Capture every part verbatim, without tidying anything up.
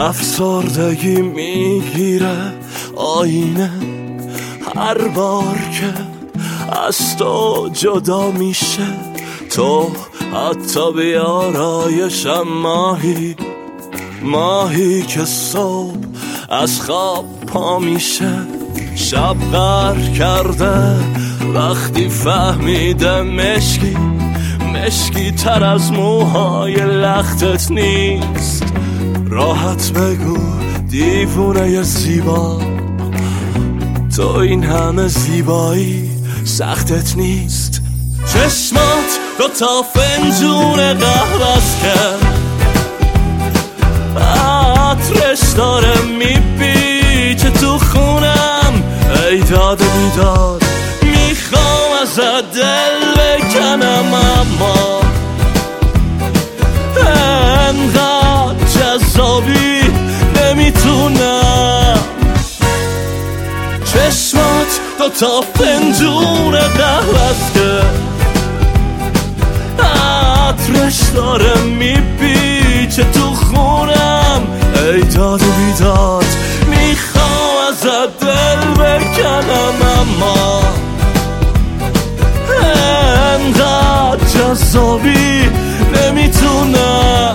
افسردگی میگیره آینه هر بار که از تو جدا میشه. تو حتی بیارایشم ماهی ماهی که صبح از خواب پا میشه. شب غر کرده وقتی فهمیده مشکی مشکی تر از موهای لختت نیست. راحت بگو دیوونه زیبا، تو این همه زیبایی سختت نیست. چشمات دو تا فنجون قهوه‌ست که عطرش داره میپیچه تو خونم. ای داد و بیداد میخوام ازت دل بکنم، اما انقدر جذابی نمیتونم. چشمات دو تا فنجون قهوه‌ست که عطرش داره میپیچه تو خونم. ای داد و بیداد میخوام ازت دل بکنم، اما انقدر جذابی نمیتونم.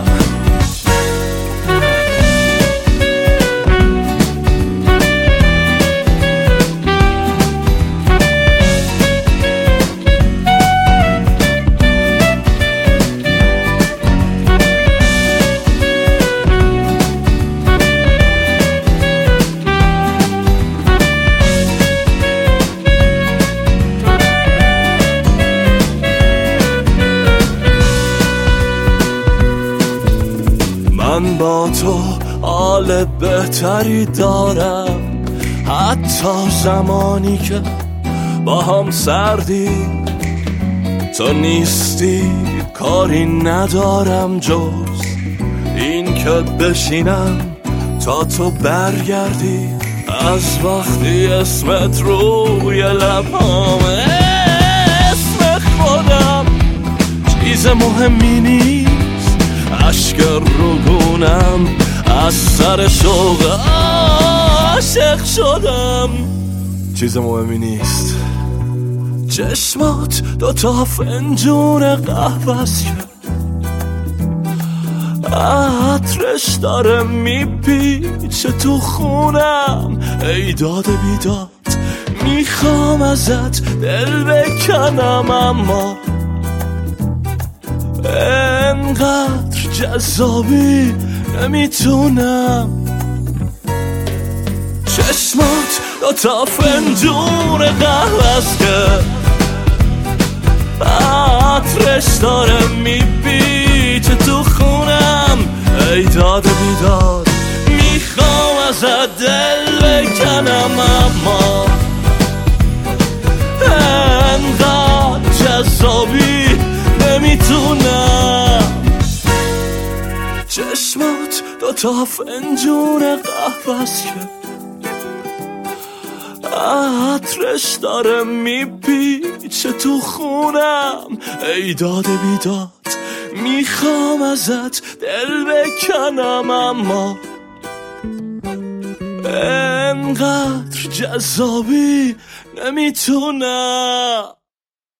من با تو حال بهتری دارم، حتی زمانی که با هم سردی. تو نیستی کاری ندارم جز این که بشینم تا تو برگردی. از وقتی اسمت روی لبامه اسم خودم چیز مهمی نیست. اشک روگونم از سر شوق عاشق شدم، چیز مهمی نیست. چشمات دو تا فنجون قهوه‌ست که عطرش داره میپیچه تو خونم. ای داد بیداد میخوام ازت دل بکنم، اما انقدر جذابی نمیتونم. چشمات دو تا فنجون قهوه‌ست که عطرش داره میپیچه تو خونم. ای داد و بیداد میخوام ازت دل بکنم، اما انقدر جذابی نمیتونم. چشمات دو تا فنجون قهوه‌ست که عطرش داره میپیچه تو خونم. ای داد بیداد میخوام ازت دل بکنم، اما انقدر جذابی نمیتونم.